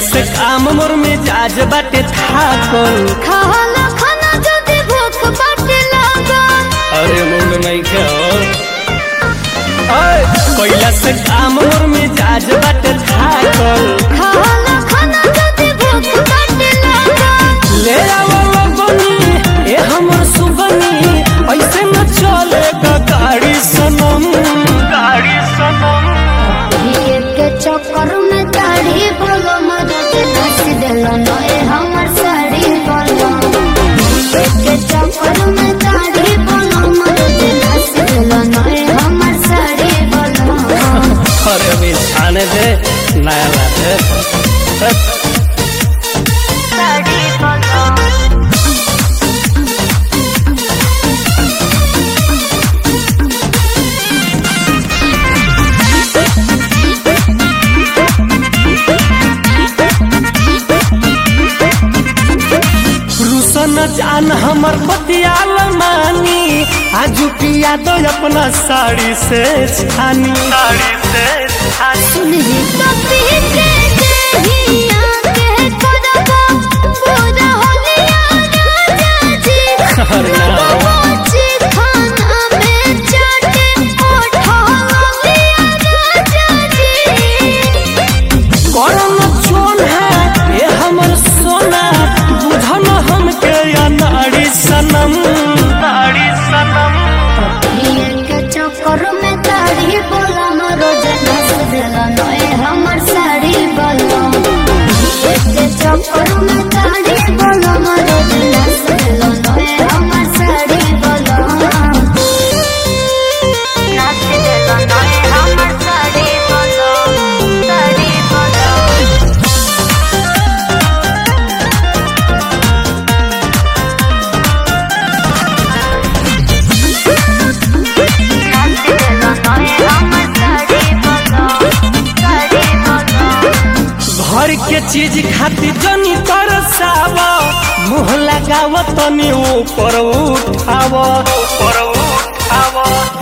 से काम मोर मिजाज बाटे थाकल। खाला खाना जदी भूख बाटे लागल। अरे मुंड नहीं के कोयला से काम मोर मिजाज बाटे थाकल। खाला खाना जदी भूख बाटे लागल। ले आवो बनी ए हमर सुगनी ऐसे न चलेगा गाड़ी सनम। गाड़ी सनम ये के चक्कर में दाढ़ी बोलो मदद नस देलो नए हमर साड़ी बोलो। ये के चक्कर में दाढ़ी बोलो मदद नस देलो नए हमर साड़ी बोलो। अरे अभी छाने दे नया लाते साड़ी बोलो। रुसन जान हमर पतियाल मानी आजू पिया दो अपना साड़ी से छानी। साड़ी से छानी सुनही तो पीछे देहिया के करबो पूरा होलिया राजा जी। अरे ना। रोजी खाना में चाटे ओठा होलिया राजा जी। करम चोन है ये हमर सोना बुझन हमके या नाड़ी सनम। नाड़ी सनम ये के चक्कर में दाढ़ी बोला रोज नस देला नए हमर साड़ी बोलो। ये के चक्कर में दाढ़ी बोला रोज नस देला नए हमर साड़ी बोलो। नस देला नए हमर साड़ी बोलो। साड़ी बोलो। घर के चीज खातिर जनी तरसावा मुँह लगाव तनी ऊपर उठाव। ऊपर उठाव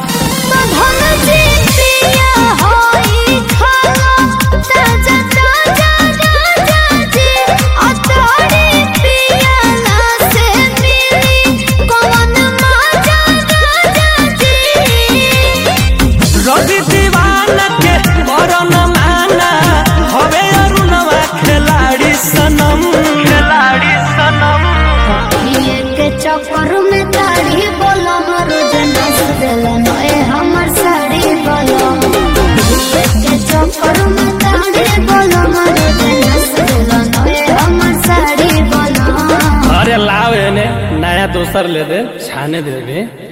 रवि दीवाना के करन माना हवे अरुणवा खिलाड़ी सनम। खिलाड़ी सनम चक्कर में दाढ़ी बोलो रोज नस देला नए हमर साड़ी बोलो। के चक्कर में दाढ़ी बोलो रोज नस देला नए हमर साड़ी बोलो। अरे लाव एने नया दोसर ले दे छाने दे।